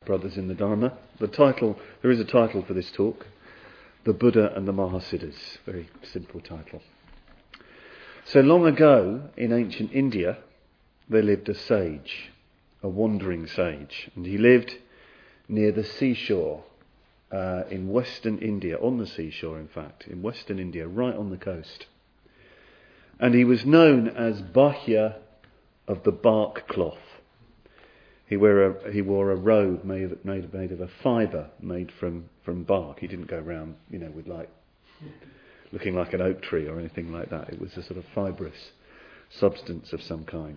brothers in the Dharma. There is a title for this talk, The Buddha and the Mahasiddhas. Very simple title. So long ago in ancient India, there lived a sage, a wandering sage, and he lived near the seashore in western India, on the seashore in fact, in western India, right on the coast. And he was known as Bahya of the bark cloth. He wore a robe made of a fibre made from bark. He didn't go around, with looking like an oak tree or anything like that. It was a sort of fibrous substance of some kind.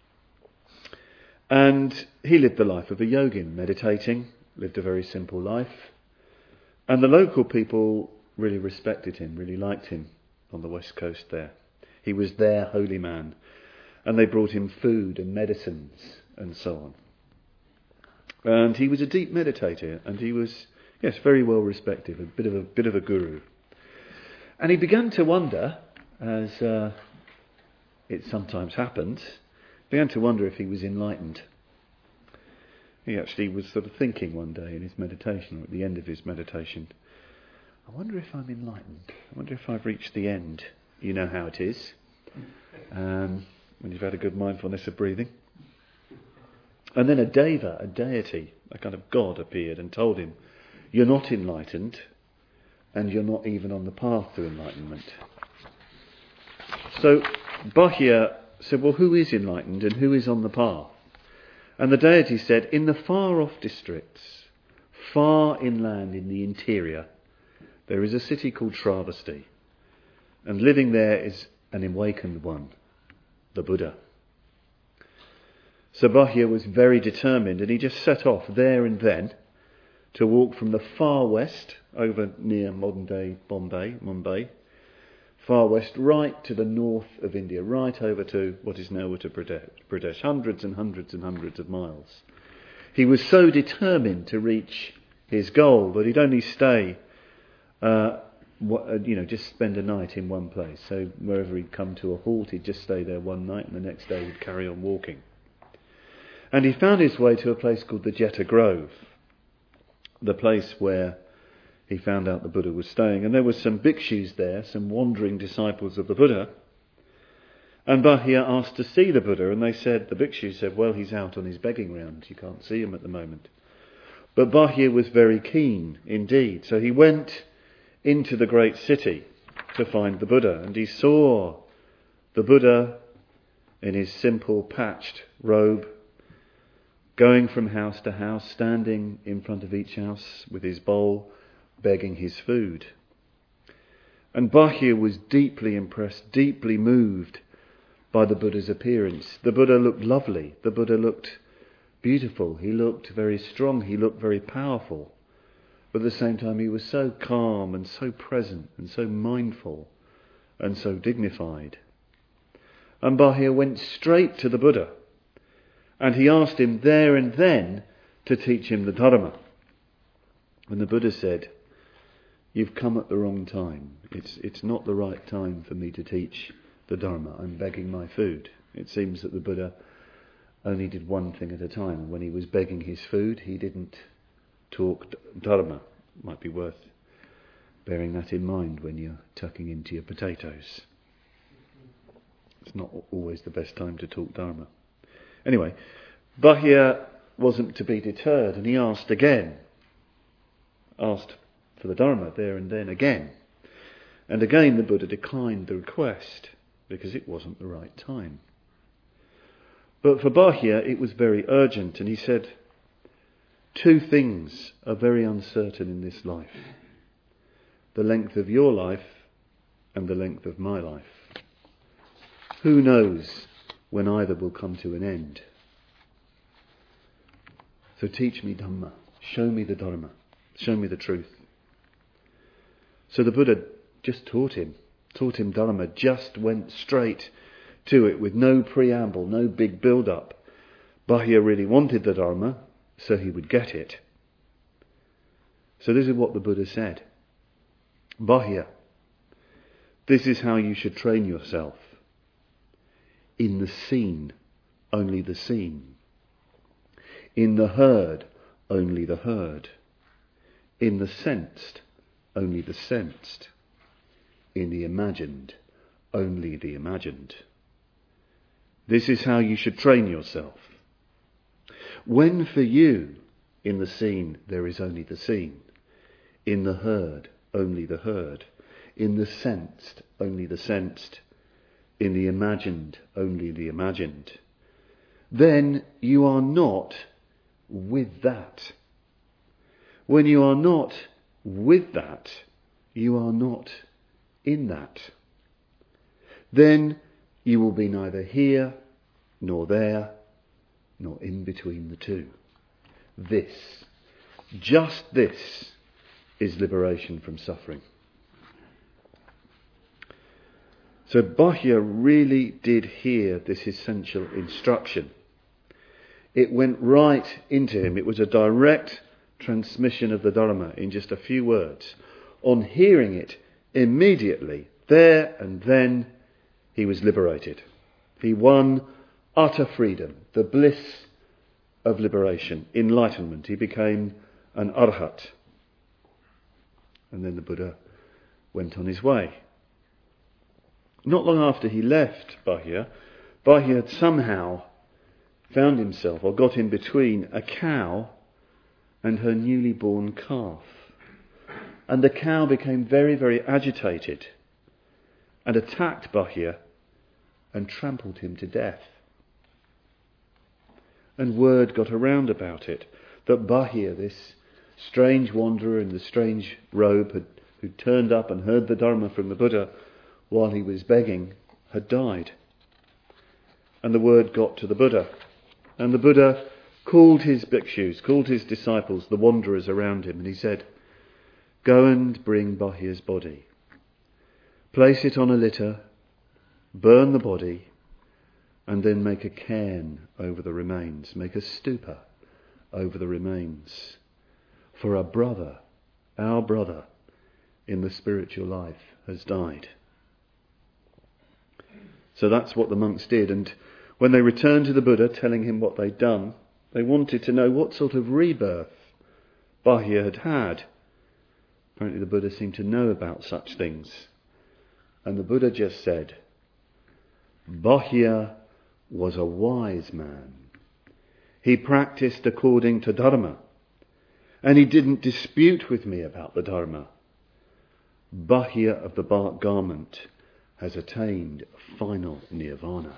And he lived the life of a yogin, meditating, lived a very simple life. And the local people really respected him, really liked him on the west coast there. He was their holy man. And they brought him food and medicines and so on. And he was a deep meditator, and he was, very well respected, a bit of a guru. And he began to wonder, as it sometimes happens, if he was enlightened. He actually was sort of thinking one day in his meditation, or at the end of his meditation, I wonder if I'm enlightened. I wonder if I've reached the end. You know how it is, when you've had a good mindfulness of breathing. And then a deva, a deity, a kind of god appeared and told him, you're not enlightened, and you're not even on the path to enlightenment. So Bahya said, well, who is enlightened and who is on the path? And the deity said, in the far-off districts, far inland in the interior, there is a city called Shravasti, and living there is an awakened one, the Buddha. So Bahya was very determined, and he just set off there and then to walk from the far west, over near modern-day Mumbai, far west, right to the north of India, right over to what is now Uttar Pradesh, hundreds and hundreds and hundreds of miles. He was so determined to reach his goal that he'd only stay, just spend a night in one place. So wherever he'd come to a halt, he'd just stay there one night, and the next day he'd carry on walking. And he found his way to a place called the Jeta Grove, the place where he found out the Buddha was staying. And there were some bhikshus there, some wandering disciples of the Buddha. And Bahya asked to see the Buddha, and the bhikshus said, well, he's out on his begging round, you can't see him at the moment. But Bahya was very keen indeed, so he went into the great city to find the Buddha, and he saw the Buddha in his simple patched robe, going from house to house, standing in front of each house with his bowl, begging his food. And Bahya was deeply impressed, deeply moved by the Buddha's appearance. The Buddha looked lovely. The Buddha looked beautiful. He looked very strong. He looked very powerful. But at the same time, he was so calm and so present and so mindful and so dignified. And Bahya went straight to the Buddha. And he asked him there and then to teach him the Dharma. And the Buddha said, you've come at the wrong time. It's not the right time for me to teach the Dharma. I'm begging my food. It seems that the Buddha only did one thing at a time. And when he was begging his food, he didn't talk Dharma. Might be worth bearing that in mind when you're tucking into your potatoes. It's not always the best time to talk Dharma. Anyway, Bahya wasn't to be deterred, and he asked for the Dharma there and then again. And again the Buddha declined the request because it wasn't the right time. But for Bahya it was very urgent, and he said, two things are very uncertain in this life: the length of your life and the length of my life. Who knows when either will come to an end? So teach me Dhamma, show me the Dharma, show me the truth. So the Buddha just taught him Dharma, just went straight to it with no preamble, no big build-up. Bahya really wanted the Dharma, so he would get it. So this is what the Buddha said. Bahya, this is how you should train yourself. In the seen, only the seen. In the heard, only the heard. In the sensed, only the sensed. In the imagined, only the imagined. This is how you should train yourself. When for you, in the seen, there is only the seen. In the heard, only the heard. In the sensed, only the sensed. In the imagined, only the imagined. Then you are not with that. When you are not with that, you are not in that. Then you will be neither here, nor there, nor in between the two. This, just this, is liberation from suffering. So Bahya really did hear this essential instruction. It went right into him. It was a direct transmission of the Dharma in just a few words. On hearing it, immediately, there and then, he was liberated. He won utter freedom, the bliss of liberation, enlightenment. He became an arhat. And then the Buddha went on his way. Not long after he left Bahya had somehow found himself, or got in between, a cow and her newly born calf. And the cow became very, very agitated and attacked Bahya and trampled him to death. And word got around about it, that Bahya, this strange wanderer in the strange robe, who turned up and heard the Dharma from the Buddha while he was begging, had died. And the word got to the Buddha. And the Buddha called his bhikshus, called his disciples, the wanderers around him, and he said, "Go and bring Bahya's body. Place it on a litter, burn the body, and then make a cairn over the remains, make a stupa over the remains. For our brother in the spiritual life has died." So that's what the monks did. And when they returned to the Buddha, telling him what they'd done, they wanted to know what sort of rebirth Bahya had had. Apparently the Buddha seemed to know about such things. And the Buddha just said, "Bahya was a wise man. He practiced according to Dharma, and he didn't dispute with me about the Dharma. Bahya of the bark garment has attained final nirvana."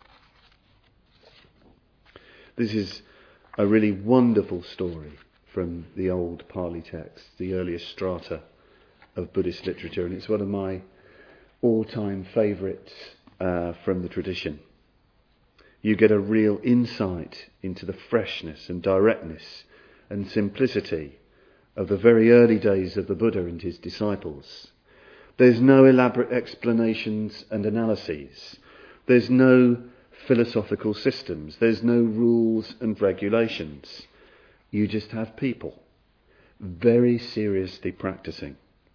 This is a really wonderful story from the old Pali text, the earliest strata of Buddhist literature, and it's one of my all-time favourites from the tradition. You get a real insight into the freshness and directness and simplicity of the very early days of the Buddha and his disciples. There's no elaborate explanations and analyses. There's no philosophical systems. There's no rules and regulations. You just have people very seriously practicing.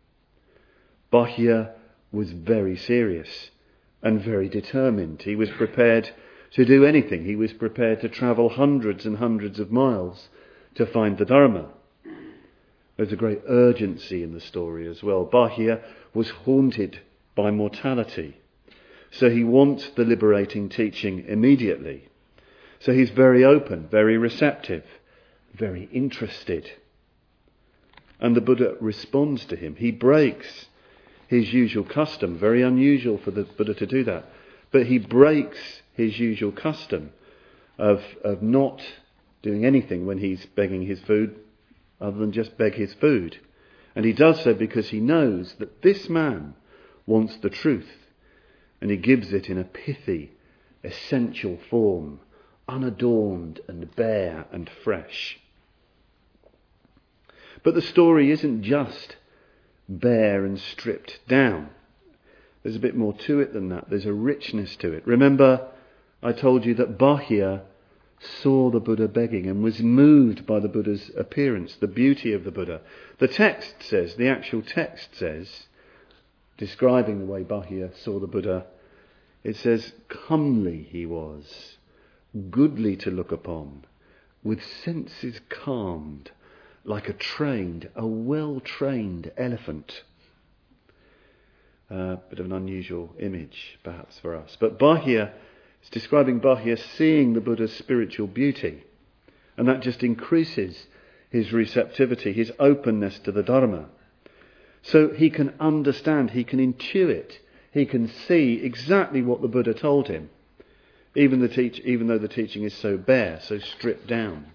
Bahya was very serious and very determined. He was prepared to do anything. He was prepared to travel hundreds and hundreds of miles to find the Dharma. There's a great urgency in the story as well. Bahya was haunted by mortality, so he wants the liberating teaching immediately. So he's very open, very receptive, very interested. And the Buddha responds to him. He breaks his usual custom, very unusual for the Buddha to do that, but he breaks his usual custom of not doing anything when he's begging his food other than just beg his food. And he does so because he knows that this man wants the truth, and he gives it in a pithy, essential form, unadorned and bare and fresh. But the story isn't just bare and stripped down. There's a bit more to it than that. There's a richness to it. Remember, I told you that Bahya saw the Buddha begging and was moved by the Buddha's appearance, the beauty of the Buddha. The actual text says, describing the way Bahya saw the Buddha, it says, "Comely he was, goodly to look upon, with senses calmed, like a well-trained elephant. Bit of an unusual image, perhaps, for us. But Bahia, it's describing Bahia seeing the Buddha's spiritual beauty. And that just increases his receptivity, his openness to the Dharma. So he can understand, he can intuit, he can see exactly what the Buddha told him, even though the teaching is so bare, so stripped down.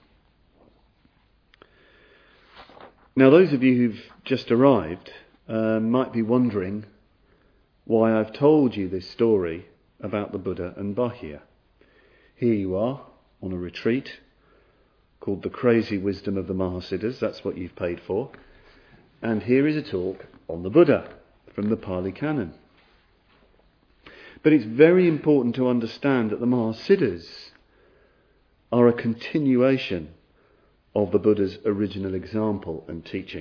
Now, those of you who've just arrived might be wondering why I've told you this story about the Buddha and Bahia. Here you are on a retreat called The Crazy Wisdom of the Mahasiddhas. That's what you've paid for. And here is a talk on the Buddha from the Pali Canon. But it's very important to understand that the Mahasiddhas are a continuation of the Buddha's original example and teaching.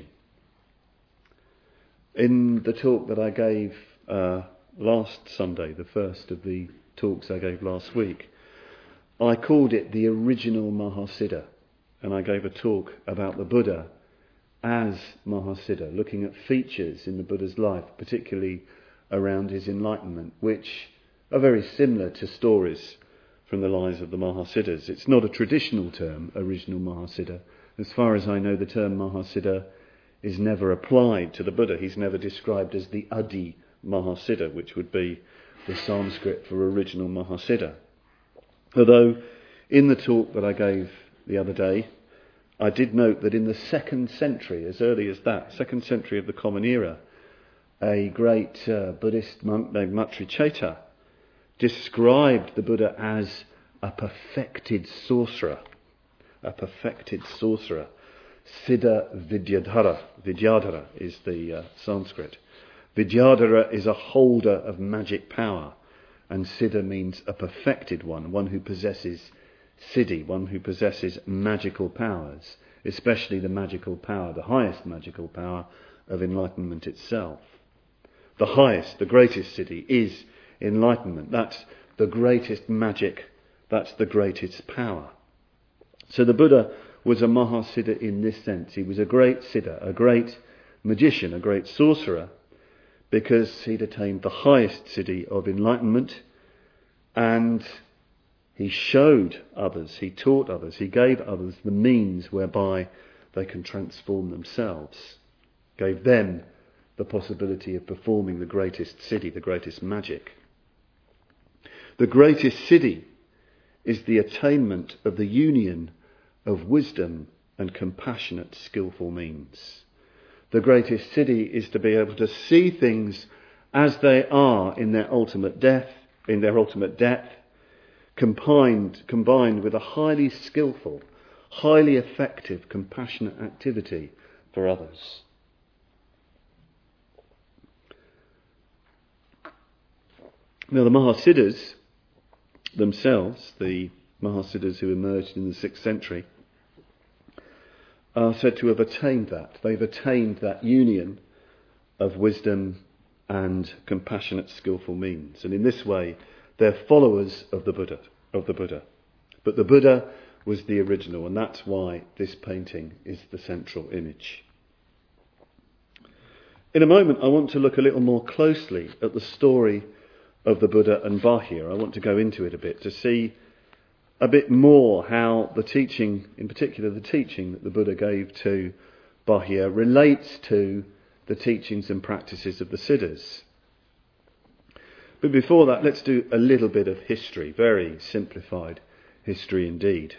In the talk that I gave last Sunday, the first of the talks I gave last week, I called it the original Mahasiddha, and I gave a talk about the Buddha as Mahasiddha, looking at features in the Buddha's life, particularly around his enlightenment, which are very similar to stories from the lives of the Mahasiddhas. It's not a traditional term, original Mahasiddha. As far as I know, the term Mahasiddha is never applied to the Buddha. He's never described as the Adi Mahasiddha, which would be the Sanskrit for original Mahasiddha. Although, in the talk that I gave the other day, I did note that in the 2nd century, as early as that, 2nd century of the Common Era, a great Buddhist monk named Matricheta described the Buddha as a perfected sorcerer. A perfected sorcerer. Siddha Vidyadhara. Vidyadhara is the Sanskrit. Vidyadhara is a holder of magic power, and Siddha means a perfected one who possesses siddhi, one who possesses magical powers, especially the magical power, the highest magical power of enlightenment itself. The highest, the greatest siddhi is enlightenment. That's the greatest magic, that's the greatest power. So the Buddha was a Mahasiddha in this sense. He was a great siddha, a great magician, a great sorcerer, because he'd attained the highest siddhi of enlightenment, and he showed others, he taught others, he gave others the means whereby they can transform themselves, gave them the possibility of performing the greatest siddhi, the greatest magic. The greatest siddhi is the attainment of the union of wisdom and compassionate, skillful means. The greatest siddhi is to be able to see things as they are in their ultimate depth, combined with a highly skillful, highly effective, compassionate activity for others. Now the Mahasiddhas themselves, the Mahasiddhas who emerged in the 6th century, are said to have attained that. They've attained that union of wisdom and compassionate, skillful means. And in this way, they're followers of the Buddha. But the Buddha was the original, and that's why this painting is the central image. In a moment, I want to look a little more closely at the story of the Buddha and Bahia. I want to go into it a bit to see a bit more how the teaching, in particular the teaching that the Buddha gave to Bahia, relates to the teachings and practices of the Siddhas. But before that, let's do a little bit of history, very simplified history indeed.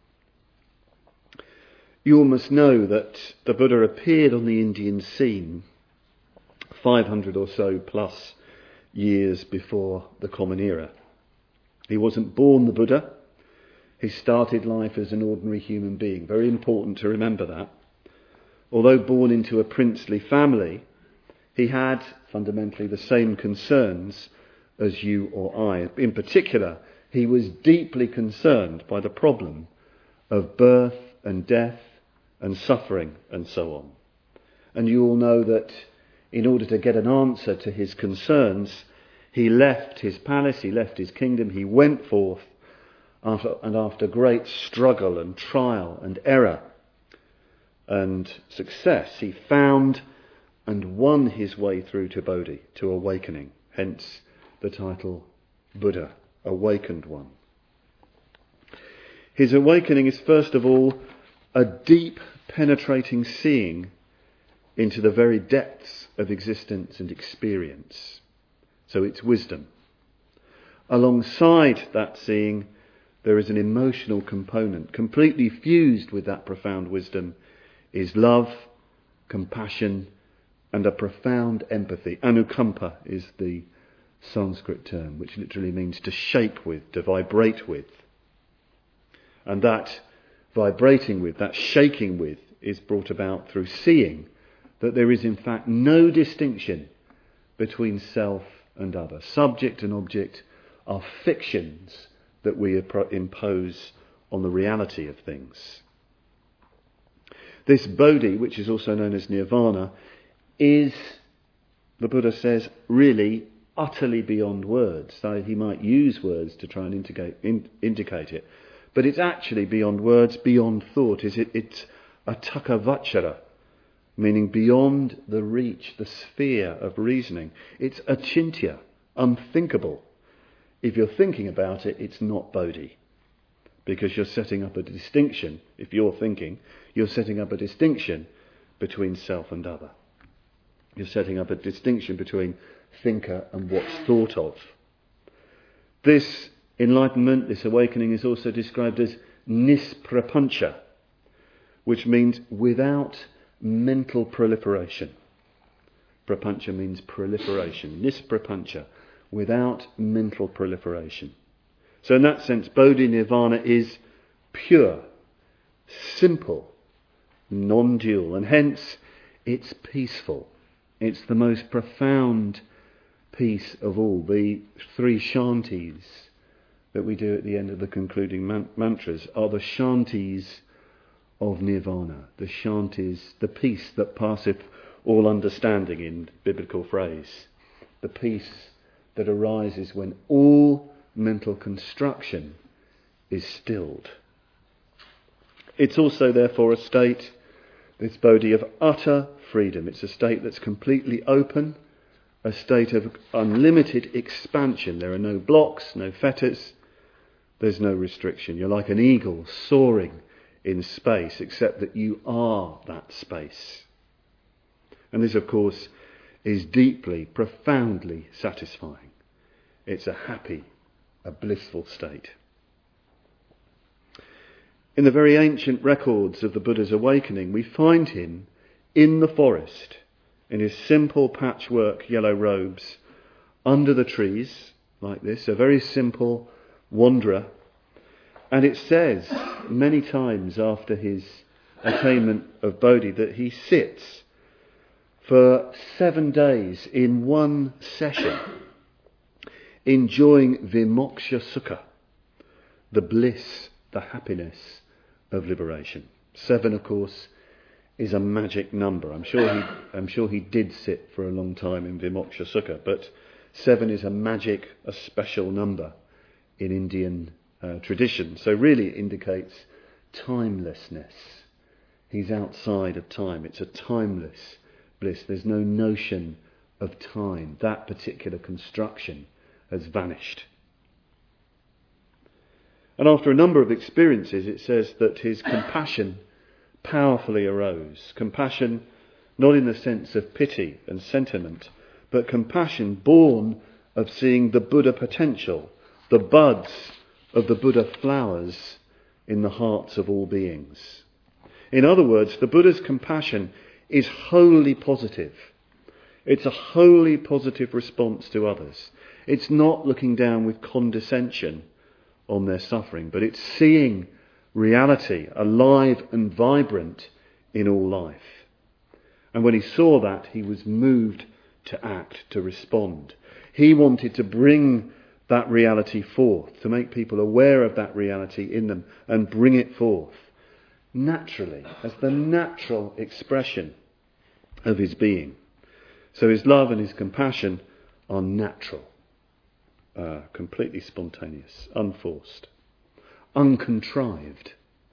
You all must know that the Buddha appeared on the Indian scene 500 or so plus years before the Common Era. He wasn't born the Buddha. He started life as an ordinary human being. Very important to remember that. Although born into a princely family, he had fundamentally the same concerns as you or I. In particular, he was deeply concerned by the problem of birth and death and suffering and so on. And you all know that in order to get an answer to his concerns, he left his palace, he left his kingdom, he went forth after great struggle and trial and error and success, he found and won his way through to Bodhi, to awakening. Hence the title Buddha, Awakened One. His awakening is first of all a deep, penetrating seeing into the very depths of existence and experience. So it's wisdom. Alongside that seeing, there is an emotional component. Completely fused with that profound wisdom is love, compassion, and a profound empathy. Anukampa is the Sanskrit term, which literally means to shake with, to vibrate with. And that vibrating with, that shaking with, is brought about through seeing that there is in fact no distinction between self and other. Subject and object are fictions that we impose on the reality of things. This Bodhi, which is also known as Nirvana, is, the Buddha says, really utterly beyond words. So he might use words to try and indicate it, but it's actually beyond words, beyond thought. It's atakavachara, meaning beyond the reach, the sphere of reasoning. It's achintya, unthinkable. If you're thinking about it, it's not Bodhi, because you're setting up a distinction. If you're thinking, you're setting up a distinction between self and other. You're setting up a distinction between thinker and what's thought of. This enlightenment, this awakening, is also described as nisprapancha, which means without mental proliferation. Prapancha means proliferation. Nisprapancha, without mental proliferation. So in that sense, Bodhi Nirvana is pure, simple, non-dual, and hence it's peaceful. It's the most profound peace of all. The 3 shantis that we do at the end of the concluding mantras are the shantis of Nirvana, the shantis, the peace that passeth all understanding in biblical phrase, the peace that arises when all mental construction is stilled. It's also therefore a state, this Bodhi, of utter freedom. It's a state that's completely open, a state of unlimited expansion. There are no blocks, no fetters, there's no restriction. You're like an eagle soaring in space, except that you are that space. And this, of course, is deeply, profoundly satisfying. It's a happy, a blissful state. In the very ancient records of the Buddha's awakening, we find him in the forest, in his simple patchwork yellow robes, under the trees, like this, a very simple wanderer. And it says many times after his attainment of Bodhi that he sits for 7 days in one session, enjoying vimoksha sukha, the bliss, the happiness of liberation. 7, of course, is a magic number. I'm sure he did sit for a long time in vimoksha sukha, but 7 is a special number in Indian tradition. So really it indicates timelessness. He's outside of time. It's a timeless bliss. There's no notion of time. That particular construction has vanished. And after a number of experiences, it says that his compassion powerfully arose. Compassion not in the sense of pity and sentiment, but compassion born of seeing the Buddha potential, the buds of the Buddha flowers in the hearts of all beings. In other words, the Buddha's compassion is wholly positive. It's a wholly positive response to others. It's not looking down with condescension on their suffering, but it's seeing reality alive and vibrant in all life. And when he saw that, he was moved to act, to respond. He wanted to bring that reality forth, to make people aware of that reality in them and bring it forth naturally, as the natural expression of his being. So his love and his compassion are natural, completely spontaneous, unforced. uncontrived.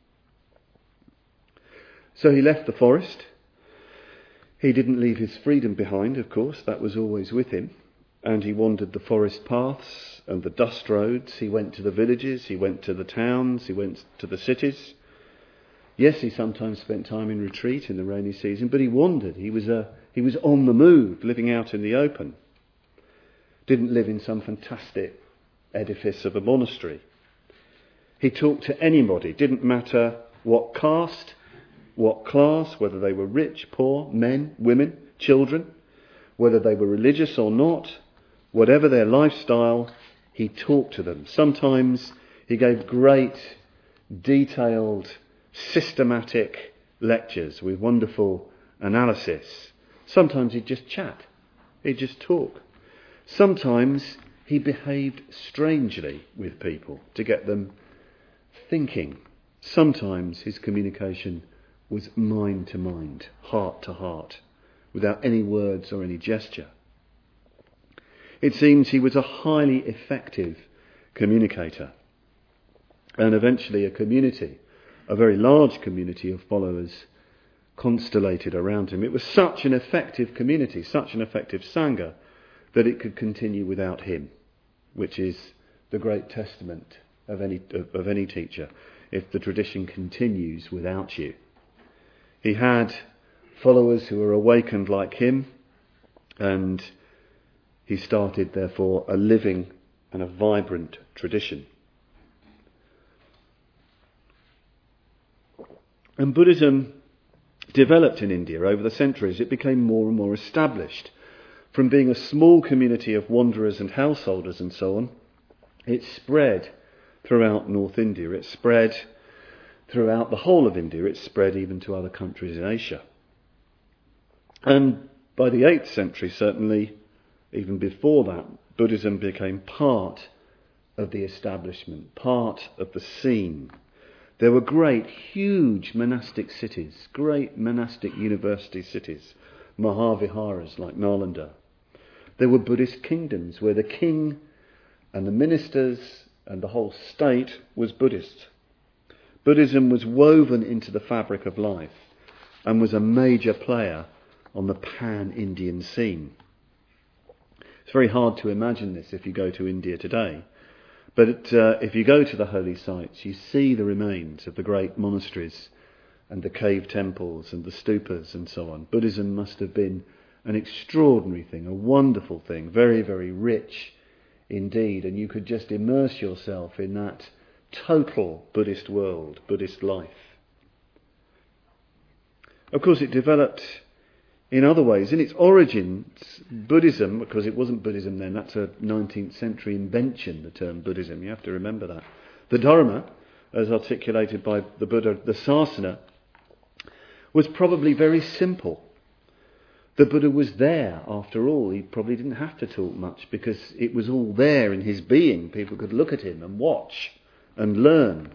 So he left the forest. He didn't leave his freedom behind, of course, that was always with him. And he wandered the forest paths and the dust roads. He went to the villages, he went to the towns, he went to the cities. Yes, he sometimes spent time in retreat in the rainy season, but he wandered. He was on the move, living out in the open. Didn't live in some fantastic edifice of a monastery. He talked to anybody, didn't matter what caste, what class, whether they were rich, poor, men, women, children, whether they were religious or not, whatever their lifestyle, he talked to them. Sometimes he gave great, detailed, systematic lectures with wonderful analysis. Sometimes he'd just chat. He'd just talk. Sometimes he behaved strangely with people to get them thinking. Sometimes his communication was mind to mind, heart to heart, without any words or any gesture. It seems he was a highly effective communicator. And eventually a community, a very large community of followers, constellated around him. It was such an effective community, such an effective Sangha, that it could continue without him, which is the great testament of any teacher, if the tradition continues without you. He had followers who were awakened like him, and he started, therefore, a living and a vibrant tradition. And Buddhism developed in India over the centuries. It became more and more established. From being a small community of wanderers and householders and so on, it spread throughout North India. It spread throughout the whole of India. It spread even to other countries in Asia. And by the 8th century, certainly, even before that, Buddhism became part of the establishment, part of the scene. There were great, huge monastic cities, great monastic university cities, Mahaviharas like Nalanda. There were Buddhist kingdoms where the king and the ministers and the whole state was Buddhist. Buddhism was woven into the fabric of life and was a major player on the pan-Indian scene. It's very hard to imagine this if you go to India today. But if you go to the holy sites, you see the remains of the great monasteries and the cave temples and the stupas and so on. Buddhism must have been an extraordinary thing, a wonderful thing, very, very rich indeed. And you could just immerse yourself in that total Buddhist world, Buddhist life. Of course, it developed in other ways. In its origins, Buddhism, because it wasn't Buddhism then, that's a 19th century invention, the term Buddhism, you have to remember that. The Dharma, as articulated by the Buddha, the Sasana, was probably very simple. The Buddha was there, after all. He probably didn't have to talk much because it was all there in his being. People could look at him and watch and learn.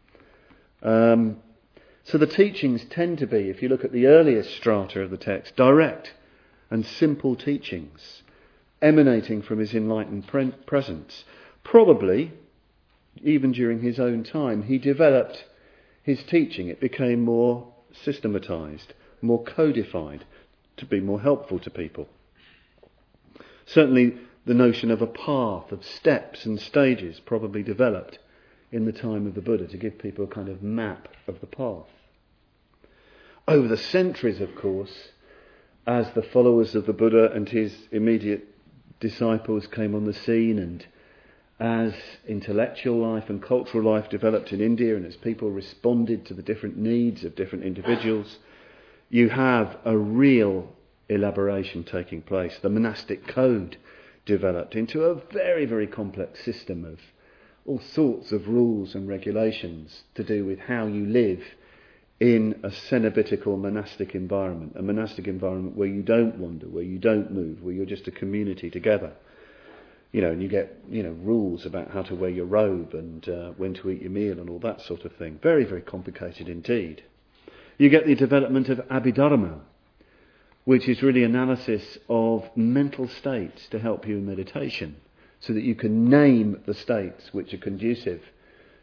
So the teachings tend to be, if you look at the earliest strata of the text, direct and simple teachings emanating from his enlightened presence. Probably, even during his own time, he developed his teaching. It became more systematized, more codified, to be more helpful to people. Certainly the notion of a path, of steps and stages, probably developed in the time of the Buddha to give people a kind of map of the path. Over the centuries, of course, as the followers of the Buddha and his immediate disciples came on the scene, and as intellectual life and cultural life developed in India, and as people responded to the different needs of different individuals, you have a real elaboration taking place. The monastic code developed into a very, very complex system of all sorts of rules and regulations to do with how you live in a cenobitical monastic environment, a monastic environment where you don't wander, where you don't move, where you're just a community together. And you get, rules about how to wear your robe and when to eat your meal and all that sort of thing. Very, very complicated indeed. You get the development of Abhidharma, which is really analysis of mental states to help you in meditation, so that you can name the states which are conducive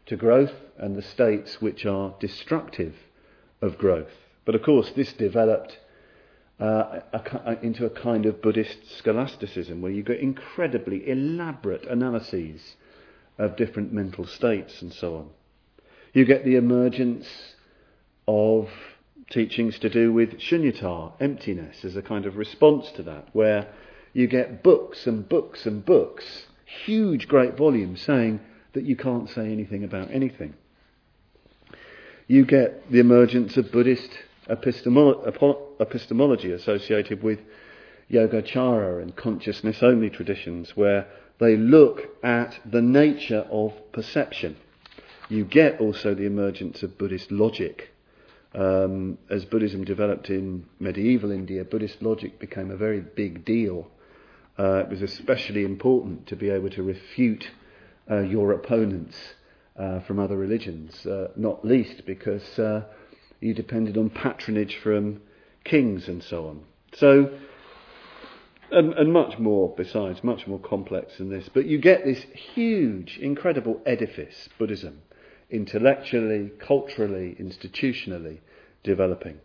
to growth and the states which are destructive of growth. But of course this developed into a kind of Buddhist scholasticism where you get incredibly elaborate analyses of different mental states and so on. You get the emergence of teachings to do with shunyata, emptiness, as a kind of response to that, where you get books and books and books, huge great volumes saying that you can't say anything about anything. You get the emergence of Buddhist epistemology associated with Yogacara and consciousness-only traditions, where they look at the nature of perception. You get also the emergence of Buddhist logic. As Buddhism developed in medieval India, Buddhist logic became a very big deal. It was especially important to be able to refute your opponents from other religions, not least because you depended on patronage from kings and so on. So, and much more besides, much more complex than this. But you get this huge, incredible edifice, Buddhism, intellectually, culturally, institutionally developing.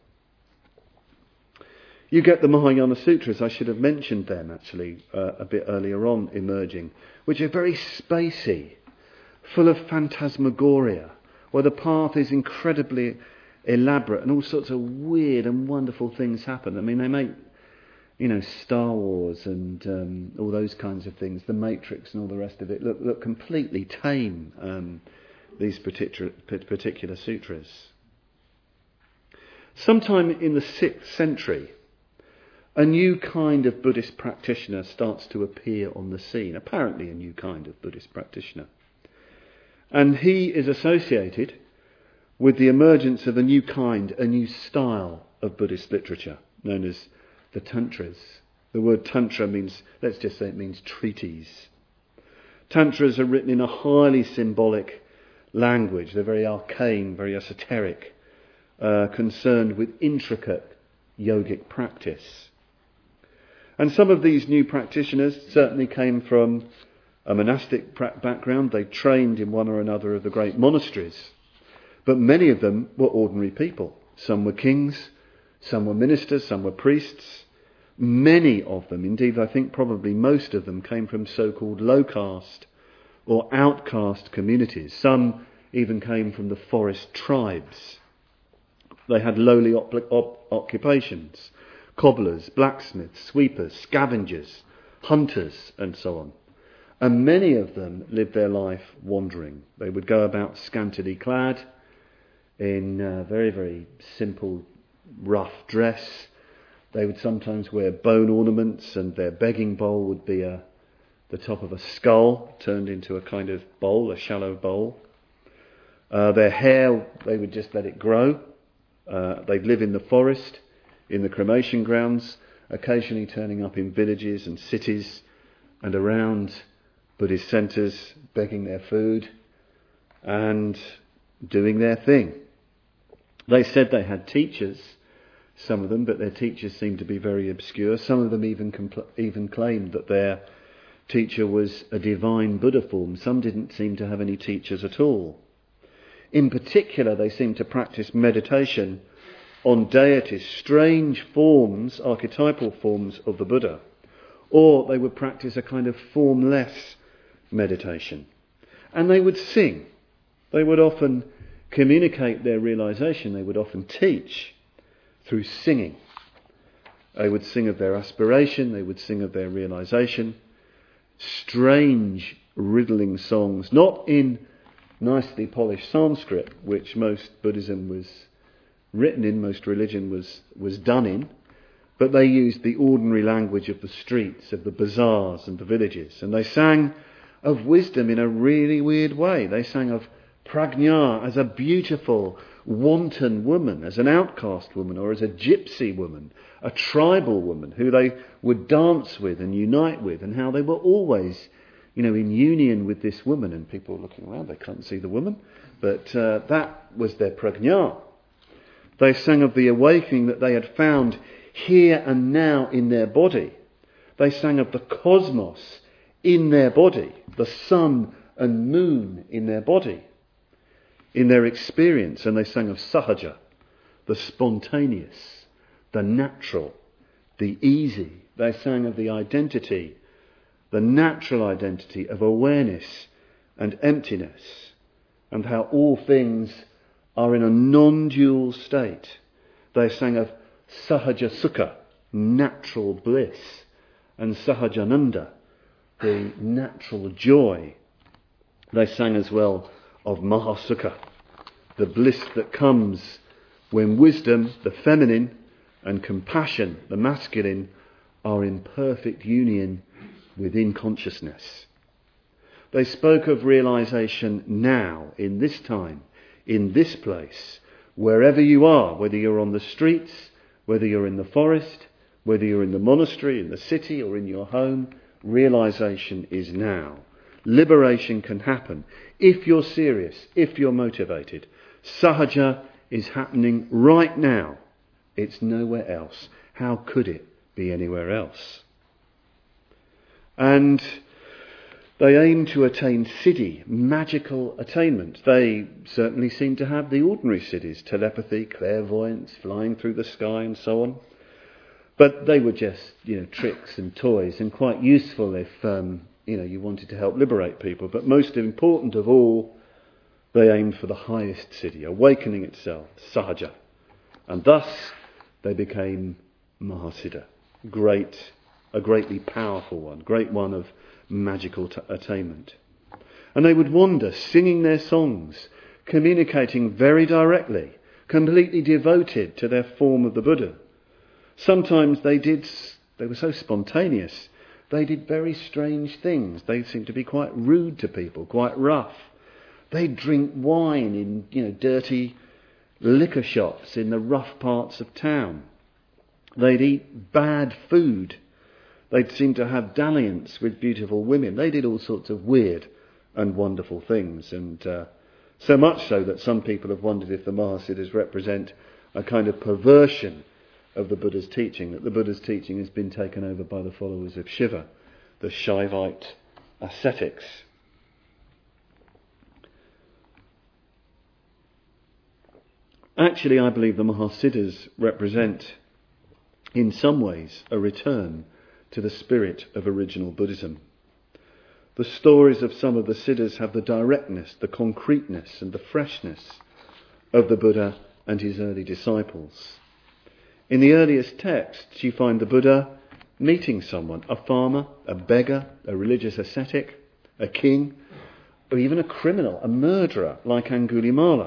You get the Mahayana Sutras, I should have mentioned them actually a bit earlier on, emerging, which are very spacey, full of phantasmagoria, where the path is incredibly elaborate and all sorts of weird and wonderful things happen. I mean, they make, Star Wars and all those kinds of things, The Matrix and all the rest of it, look completely tame, these particular sutras. Sometime in the 6th century, a new kind of Buddhist practitioner starts to appear on the scene, apparently a new kind of Buddhist practitioner. And he is associated with the emergence of a new kind, a new style of Buddhist literature, known as the Tantras. The word Tantra means, let's just say it means treatise. Tantras are written in a highly symbolic language. They're very arcane, very esoteric, concerned with intricate yogic practice. And some of these new practitioners certainly came from a monastic background. They trained in one or another of the great monasteries. But many of them were ordinary people. Some were kings, some were ministers, some were priests. Many of them, indeed I think probably most of them, came from so-called low caste or outcast communities. Some even came from the forest tribes. They had lowly occupations: cobblers, blacksmiths, sweepers, scavengers, hunters, and so on. And many of them lived their life wandering. They would go about scantily clad in very, very simple, rough dress. They would sometimes wear bone ornaments, and their begging bowl would be the top of a skull turned into a kind of bowl, a shallow bowl. Their hair, they would just let it grow. They'd live in the forest, in the cremation grounds, occasionally turning up in villages and cities and around Buddhist centres, begging their food and doing their thing. They said they had teachers, some of them, but their teachers seemed to be very obscure. Some of them even claimed that their teacher was a divine Buddha form. Some didn't seem to have any teachers at all. In particular, they seemed to practice meditation on deities, strange forms, archetypal forms of the Buddha. Or they would practice a kind of formless meditation. And they would sing. They would often communicate their realization. They would often teach through singing. They would sing of their aspiration. They would sing of their realization. Strange, riddling songs, not in nicely polished Sanskrit, which most Buddhism was written in, most religion was done in, but they used the ordinary language of the streets, of the bazaars and the villages. And they sang of wisdom in a really weird way. They sang of prajna as a beautiful, wanton woman, as an outcast woman, or as a gypsy woman, a tribal woman who they would dance with and unite with, and how they were always, in union with this woman. And people looking around, they can't see the woman, but that was their prajna. They sang of the awakening that they had found here and now in their body. They sang of the cosmos in their body, the sun and moon in their body. in their experience, and they sang of sahaja, the spontaneous, the natural, the easy. They sang of the identity, the natural identity of awareness and emptiness, and how all things are in a non-dual state. They sang of sahaja sukha, natural bliss, and sahajananda, the natural joy. They sang as well of mahasukha, the bliss that comes when wisdom, the feminine, and compassion, the masculine, are in perfect union within consciousness. They spoke of realization now, in this time, in this place, wherever you are, whether you're on the streets, whether you're in the forest, whether you're in the monastery, in the city, or in your home. Realization is now. Liberation can happen if you're serious, if you're motivated. Sahaja is happening right now. It's nowhere else. How could it be anywhere else? And they aim to attain siddhi, magical attainment. They certainly seem to have the ordinary siddhis, telepathy, clairvoyance, flying through the sky and so on. But they were just, tricks and toys, and quite useful if, you wanted to help liberate people. But most important of all, they aimed for the highest siddhi, awakening itself, sahaja. And thus they became Mahasiddha, a greatly powerful one, great one of magical attainment. And they would wander, singing their songs, communicating very directly, completely devoted to their form of the Buddha. Sometimes they were so spontaneous, they did very strange things. They seemed to be quite rude to people, quite rough. They'd drink wine in, dirty liquor shops in the rough parts of town. They'd eat bad food. They'd seem to have dalliance with beautiful women. They did all sorts of weird and wonderful things. And so much so that some people have wondered if the Mahasiddhas represent a kind of perversion of the Buddha's teaching, that the Buddha's teaching has been taken over by the followers of Shiva, the Shaivite ascetics. Actually, I believe the Mahasiddhas represent, in some ways, a return to the spirit of original Buddhism. The stories of some of the Siddhas have the directness, the concreteness and the freshness of the Buddha and his early disciples. In the earliest texts, you find the Buddha meeting someone, a farmer, a beggar, a religious ascetic, a king, or even a criminal, a murderer like Angulimala.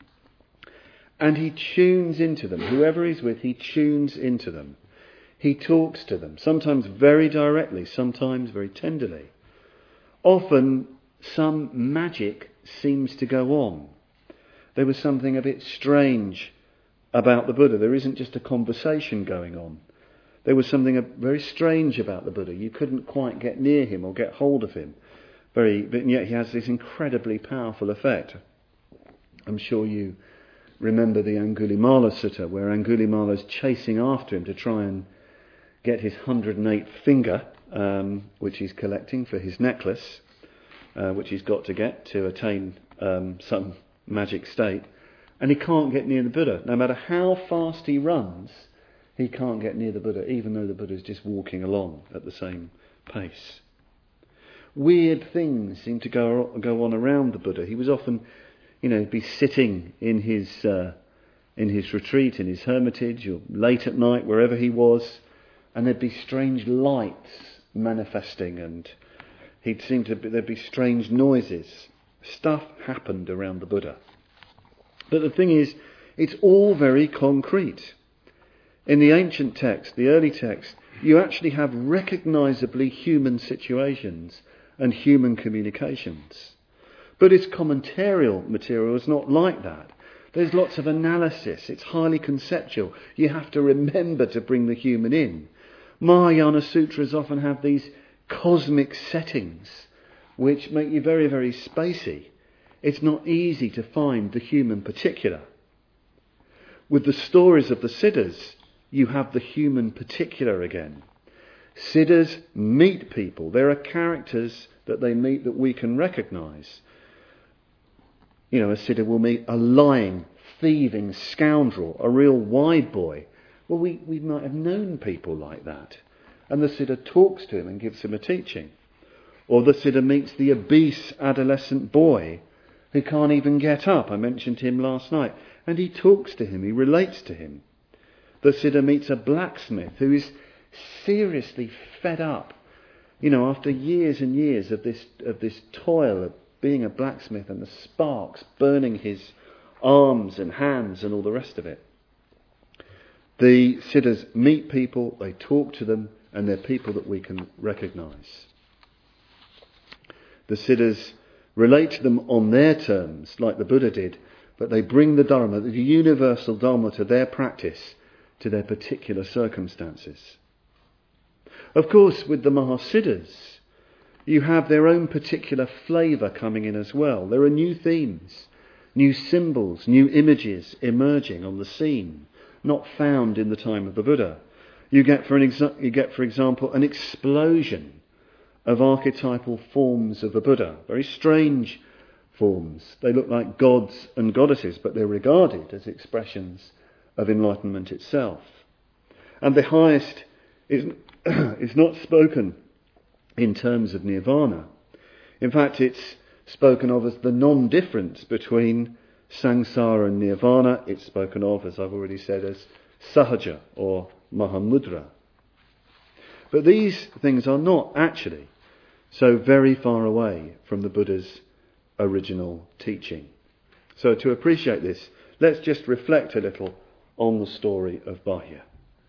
And he tunes into them. Whoever he's with, he tunes into them. He talks to them, sometimes very directly, sometimes very tenderly. Often some magic seems to go on. There was something a bit strange about the Buddha. There isn't just a conversation going on. There was something very strange about the Buddha. You couldn't quite get near him or get hold of him. But yet he has this incredibly powerful effect. I'm sure you remember the Angulimala Sutta, where Angulimala is chasing after him to try and get his 108th finger, which he's collecting for his necklace, which he's got to get to attain some magic state. And he can't get near the Buddha. No matter how fast he runs, he can't get near the Buddha, even though the Buddha is just walking along at the same pace. Weird things seem to go on around the Buddha. He was often, be sitting in his retreat, in his hermitage, or late at night, wherever he was, and there'd be strange lights manifesting, and there'd be strange noises. Stuff happened around the Buddha. But the thing is, it's all very concrete. In the ancient text, the early text, you actually have recognisably human situations and human communications. Buddhist commentarial material is not like that. There's lots of analysis. It's highly conceptual. You have to remember to bring the human in. Mahayana sutras often have these cosmic settings which make you very, very spacey. It's not easy to find the human particular. With the stories of the Siddhas, you have the human particular again. Siddhas meet people. There are characters that they meet that we can recognise. a Siddha will meet a lying, thieving scoundrel, a real wide boy. Well, we might have known people like that. And the Siddha talks to him and gives him a teaching. Or the Siddha meets the obese adolescent boy who can't even get up. I mentioned him last night. And he talks to him, he relates to him. The Siddha meets a blacksmith who is seriously fed up. After years and years of this toil of being a blacksmith and the sparks burning his arms and hands and all the rest of it. The Siddhas meet people, they talk to them, and they're people that we can recognise. The Siddhas relate to them on their terms, like the Buddha did, but they bring the Dharma, the universal Dharma, to their practice, to their particular circumstances. Of course, with the Mahasiddhas, you have their own particular flavour coming in as well. There are new themes, new symbols, new images emerging on the scene, not found in the time of the Buddha. You get, for example, an explosion of archetypal forms of the Buddha, very strange forms. They look like gods and goddesses, but they're regarded as expressions of enlightenment itself. And the highest is not spoken in terms of nirvana. In fact, it's spoken of as the non-difference between samsara and nirvana. It's spoken of, as I've already said, as sahaja or mahamudra. But these things are not actually so very far away from the Buddha's original teaching. So to appreciate this, let's just reflect a little on the story of Bahya.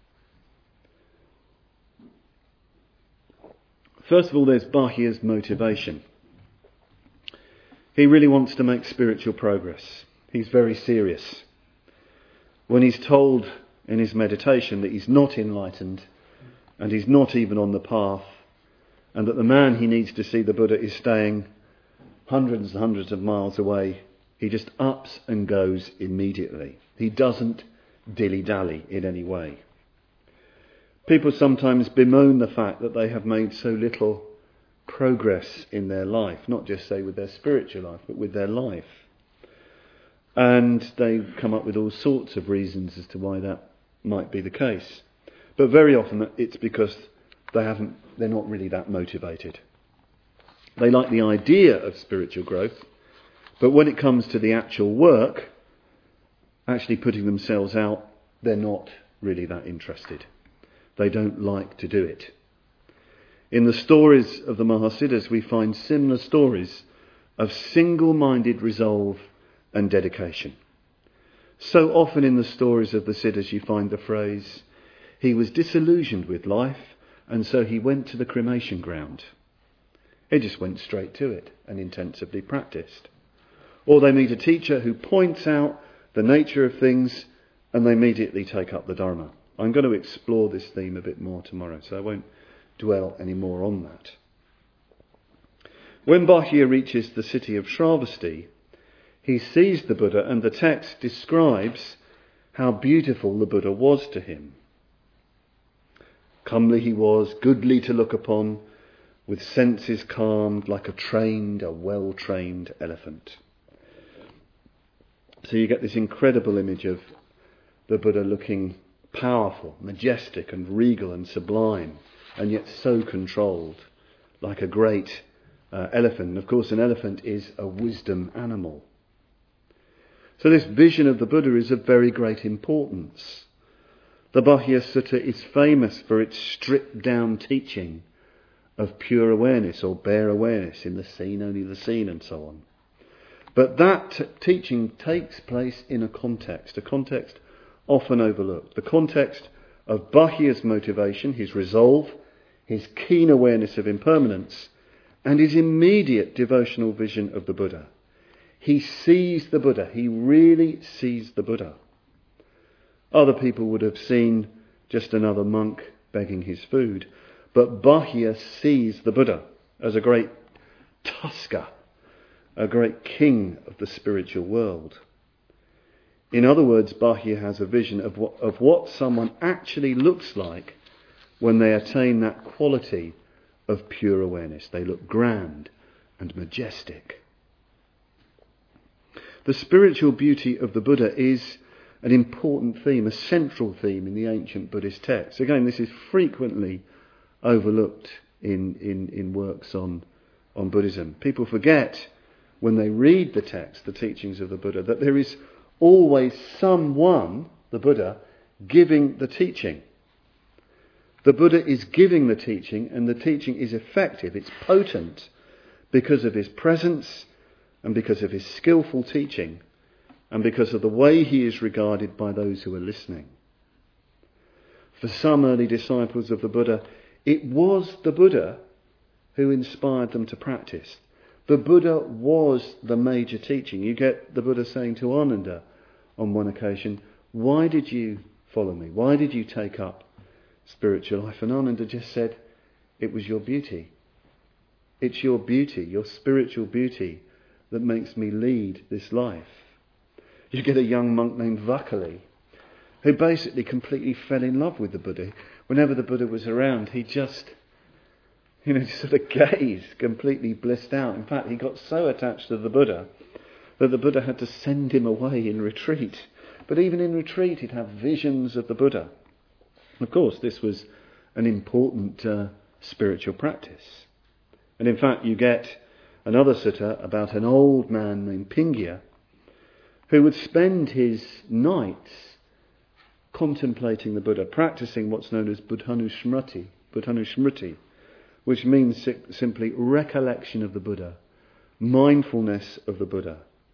First of all, there's Bahya's motivation. He really wants to make spiritual progress. He's very serious. When he's told in his meditation that he's not enlightened and he's not even on the path, and that the man he needs to see, the Buddha, is staying hundreds and hundreds of miles away, he just ups and goes immediately. He doesn't dilly-dally in any way. People sometimes bemoan the fact that they have made so little progress in their life, not just say with their spiritual life, but with their life. And they come up with all sorts of reasons as to why that might be the case. But very often it's because they're not really that motivated. They like the idea of spiritual growth, but when it comes to the actual work, actually putting themselves out, they're not really that interested. They don't like to do it. In the stories of the Mahasiddhas, we find similar stories of single-minded resolve and dedication. So often in the stories of the Siddhas you find the phrase, he was disillusioned with life and so he went to the cremation ground. He just went straight to it and intensively practiced. Or they meet a teacher who points out the nature of things and they immediately take up the Dharma. I'm going to explore this theme a bit more tomorrow, so I won't dwell any more on that. When Bahya reaches the city of Shravasti, he sees the Buddha, and the text describes how beautiful the Buddha was to him. Comely he was, goodly to look upon, with senses calmed like a well-trained elephant. So you get this incredible image of the Buddha looking powerful, majestic and regal and sublime, and yet so controlled, like a great elephant. And of course, an elephant is a wisdom animal. So this vision of the Buddha is of very great importance. The Bahya Sutta is famous for its stripped-down teaching of pure awareness or bare awareness, in the seen, only the seen, and so on. But that teaching takes place in a context often overlooked. The context of Bahya's motivation, his resolve, his keen awareness of impermanence, and his immediate devotional vision of the Buddha. He sees the Buddha. He really sees the Buddha. Other people would have seen just another monk begging his food. But Bahya sees the Buddha as a great tusker, a great king of the spiritual world. In other words, Bahya has a vision of what someone actually looks like when they attain that quality of pure awareness. They look grand and majestic. The spiritual beauty of the Buddha is an important theme, a central theme in the ancient Buddhist texts. Again, this is frequently overlooked in works on Buddhism. People forget when they read the text, the teachings of the Buddha, that there is always someone, the Buddha, giving the teaching. The Buddha is giving the teaching, and the teaching is effective, it's potent, because of his presence and because of his skillful teaching and because of the way he is regarded by those who are listening. For some early disciples of the Buddha, it was the Buddha who inspired them to practice. The Buddha was the major teaching. You get the Buddha saying to Ananda on one occasion, "Why did you follow me? Why did you take up spiritual life?" And Ananda just said, "It was your beauty. It's your beauty, your spiritual beauty, that makes me lead this life." You get a young monk named Vakali, who basically completely fell in love with the Buddha. Whenever the Buddha was around, he just sort of gazed, completely blissed out. In fact, he got so attached to the Buddha that the Buddha had to send him away in retreat. But even in retreat, he'd have visions of the Buddha. Of course, this was an important spiritual practice. And in fact, you get another sutta about an old man named Pingya, who would spend his nights contemplating the Buddha, practicing what's known as Buddhanusmriti, which means simply recollection of the Buddha, mindfulness of the Buddha.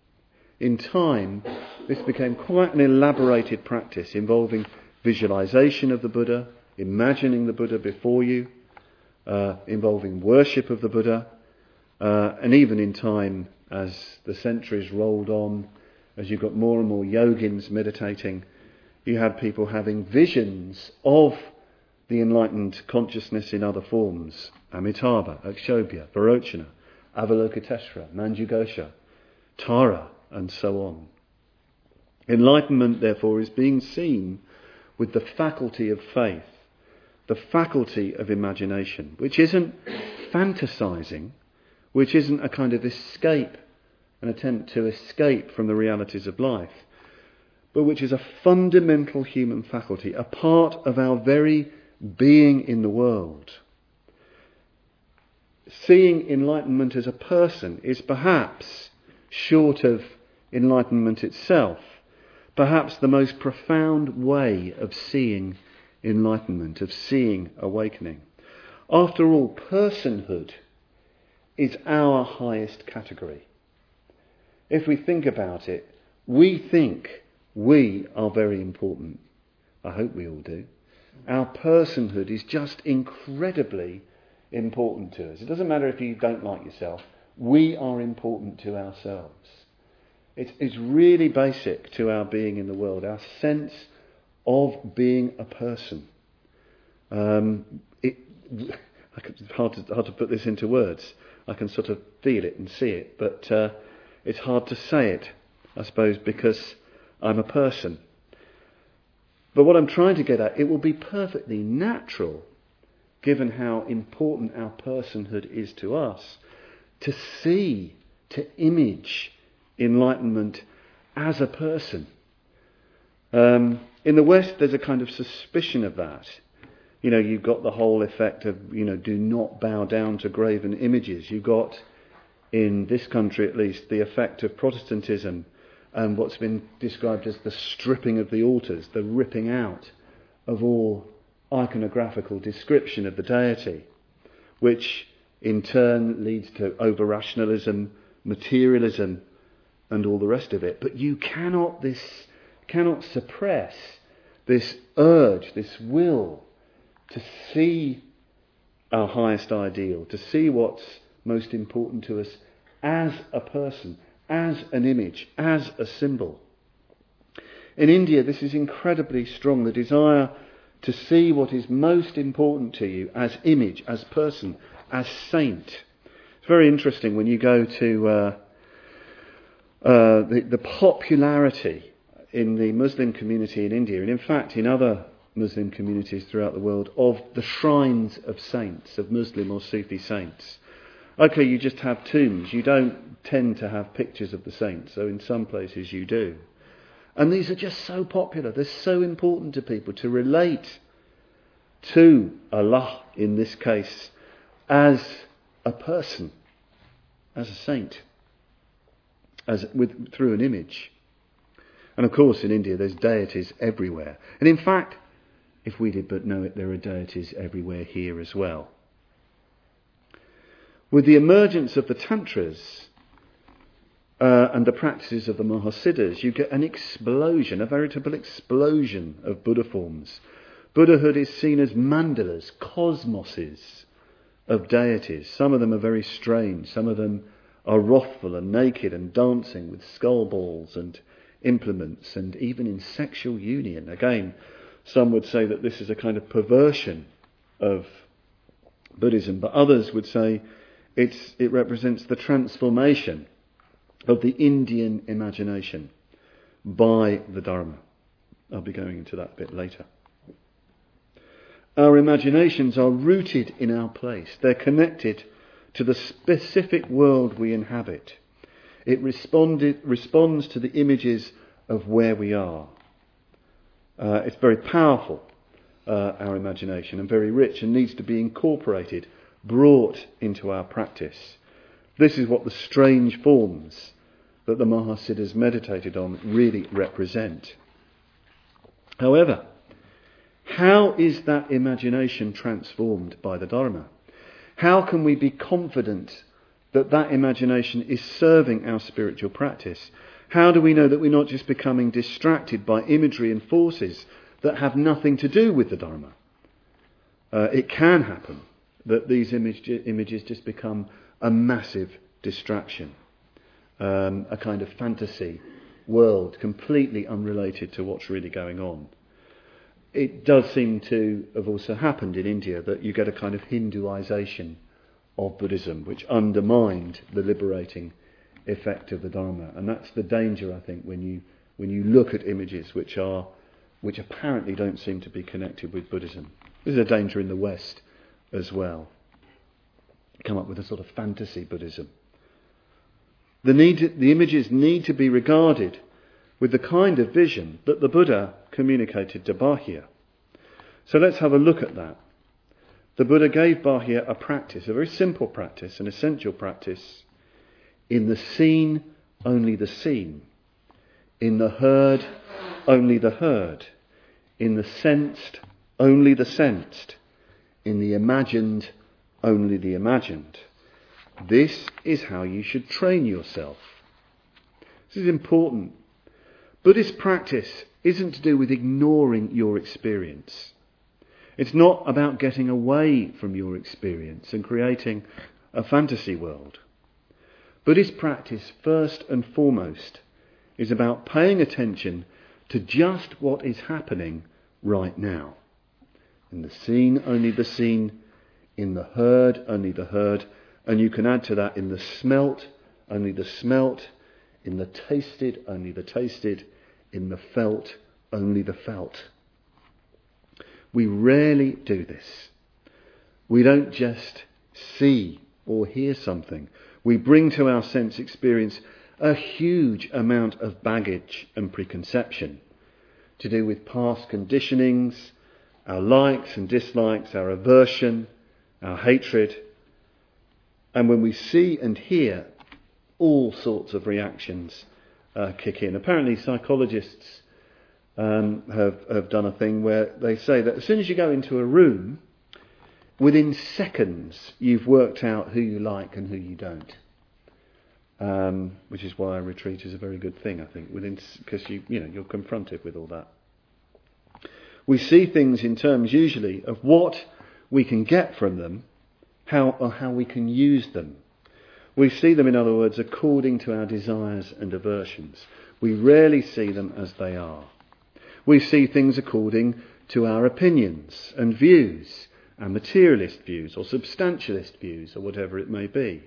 In time, this became quite an elaborated practice involving visualization of the Buddha, imagining the Buddha before you, involving worship of the Buddha, and even in time, as the centuries rolled on, as you got more and more yogins meditating, you had people having visions of the enlightened consciousness in other forms: Amitabha, Akshobhya, Varochana, Avalokiteshvara, Manjughosha, Tara, and so on. Enlightenment, therefore, is being seen with the faculty of faith, the faculty of imagination, which isn't fantasizing, which isn't a kind of escape, an attempt to escape from the realities of life, but which is a fundamental human faculty, a part of our very being in the world. Seeing enlightenment as a person is perhaps, short of enlightenment itself, perhaps the most profound way of seeing enlightenment, of seeing awakening. After all, personhood is our highest category. If we think about it, we think we are very important. I hope we all do. Our personhood is just incredibly important to us. It doesn't matter if you don't like yourself. We are important to ourselves. It's really basic to our being in the world, our sense of being a person. It's hard to put this into words. I can sort of feel it and see it, but it's hard to say it, I suppose, because I'm a person. But what I'm trying to get at, it will be perfectly natural, given how important our personhood is to us, to see, to image enlightenment as a person. In the West, there's a kind of suspicion of that. You've got the whole effect of, do not bow down to graven images. You've got, in this country at least, the effect of Protestantism and what's been described as the stripping of the altars, the ripping out of all iconographical description of the deity, which in turn leads to over-rationalism, materialism, and all the rest of it. But you cannot suppress this urge, this will to see our highest ideal, to see what's most important to us as a person, as an image, as a symbol. In India, this is incredibly strong, the desire to see what is most important to you as image, as person, as saint. It's very interesting when you go to the popularity in the Muslim community in India, and in fact in other Muslim communities throughout the world, of the shrines of saints, of Muslim or Sufi saints. Okay, you just have tombs. You don't tend to have pictures of the saints, so in some places you do. And these are just so popular. They're so important to people to relate to Allah, in this case, as a person, as a saint, through an image. And of course in India there's deities everywhere. And in fact, if we did but know it, there are deities everywhere here as well. With the emergence of the Tantras and the practices of the Mahasiddhas, you get an explosion, a veritable explosion of Buddha forms. Buddhahood is seen as mandalas, cosmoses of deities. Some of them are very strange. Some of them are wrathful and naked and dancing with skull balls and implements and even in sexual union. Again, some would say that this is a kind of perversion of Buddhism, but others would say it represents the transformation of the Indian imagination by the Dharma. I'll be going into that a bit later. Our imaginations are rooted in our place. They're connected to the specific world we inhabit. It responds to the images of where we are. It's very powerful, our imagination, and very rich, and needs to be incorporated, brought into our practice. This is what the strange forms that the Mahasiddhas meditated on really represent. However, how is that imagination transformed by the Dharma? How can we be confident that that imagination is serving our spiritual practice? How do we know that we're not just becoming distracted by imagery and forces that have nothing to do with the Dharma? It can happen that these images just become a massive distraction, a kind of fantasy world completely unrelated to what's really going on. It does seem to have also happened in India that you get a kind of Hinduization of Buddhism, which undermined the liberating effect of the Dharma. And that's the danger, I think, when you look at images which apparently don't seem to be connected with Buddhism. This is a danger in the West as well. Come up with a sort of fantasy Buddhism. The images need to be regarded with the kind of vision that the Buddha communicated to Bahya. So let's have a look at that. The Buddha gave Bahya a practice, a very simple practice, an essential practice. In the seen, only the seen. In the heard, only the heard. In the sensed, only the sensed. In the imagined, only the imagined. This is how you should train yourself. This is important. Buddhist practice isn't to do with ignoring your experience. It's not about getting away from your experience and creating a fantasy world. Buddhist practice, first and foremost, is about paying attention to just what is happening right now. In the seen, only the seen. In the heard, only the heard. And you can add to that, in the smelt, only the smelt. In the tasted, only the tasted. In the felt, only the felt. We rarely do this. We don't just see or hear something. We bring to our sense experience a huge amount of baggage and preconception to do with past conditionings, our likes and dislikes, our aversion, our hatred. And when we see and hear, all sorts of reactions kick in. Apparently psychologists have done a thing where they say that as soon as you go into a room, within seconds you've worked out who you like and who you don't. Which is why a retreat is a very good thing, I think, because you're confronted with all that. We see things in terms usually of what we can get from them, how we can use them. We see them, in other words, according to our desires and aversions. We rarely see them as they are. We see things according to our opinions and views, our materialist views or substantialist views or whatever it may be.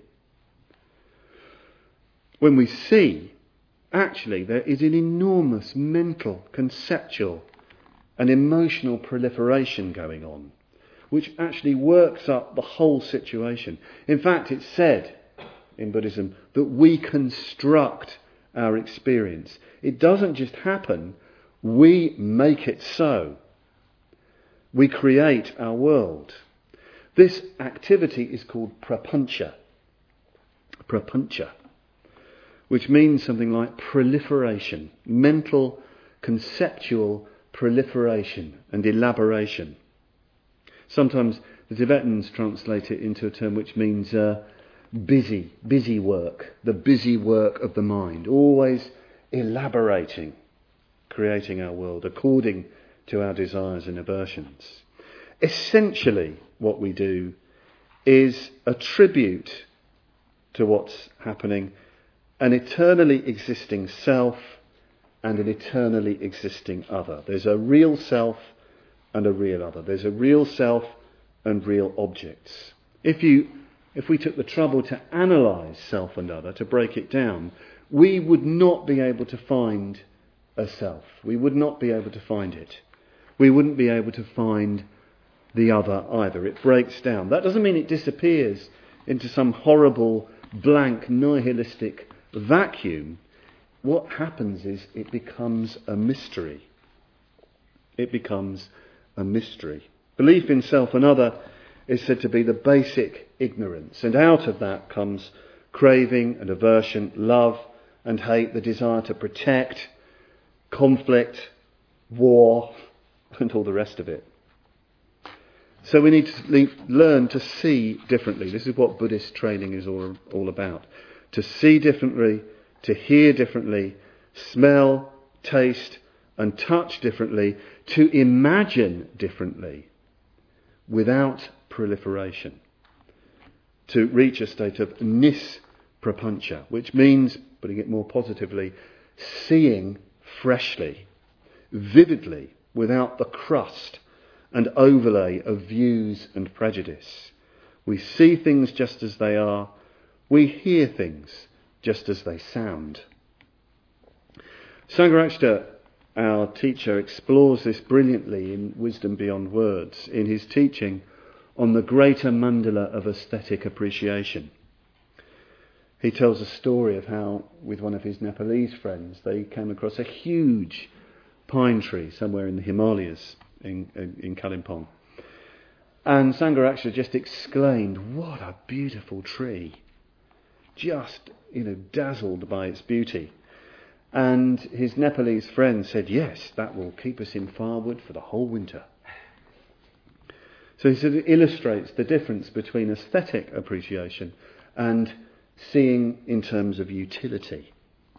When we see, actually there is an enormous mental, conceptual and emotional proliferation going on. which actually works up the whole situation. In fact, it's said in Buddhism that we construct our experience. It doesn't just happen, we make it so. We create our world. This activity is called prapancha. Prapancha, which means something like proliferation, mental, conceptual proliferation and elaboration. Sometimes the Tibetans translate it into a term which means busy work, the busy work of the mind, always elaborating, creating our world according to our desires and aversions. Essentially, what we do is attribute to what's happening an eternally existing self and an eternally existing other. There's a real self and a real other. There's a real self and real objects. If we took the trouble to analyse self and other, to break it down, we would not be able to find a self. We would not be able to find it. We wouldn't be able to find the other either. It breaks down. That doesn't mean it disappears into some horrible, blank, nihilistic vacuum. What happens is it becomes a mystery. It becomes a mystery. Belief in self and other is said to be the basic ignorance, and out of that comes craving and aversion, love and hate, the desire to protect, conflict, war, and all the rest of it. So we need to learn to see differently. This is what Buddhist training is all about. To see differently, to hear differently, smell, taste and touch differently, to imagine differently without proliferation. To reach a state of nisprapancha, which means, putting it more positively, seeing freshly, vividly, without the crust and overlay of views and prejudice. We see things just as they are. We hear things just as they sound. Sangharakshita, our teacher, explores this brilliantly in Wisdom Beyond Words, in his teaching on the greater mandala of aesthetic appreciation. He tells a story of how, with one of his Nepalese friends, they came across a huge pine tree somewhere in the Himalayas, in Kalimpong. And Sangharakshita just exclaimed, "What a beautiful tree!" Just, dazzled by its beauty. And his Nepalese friend said, "Yes, that will keep us in firewood for the whole winter." So he said it illustrates the difference between aesthetic appreciation and seeing in terms of utility.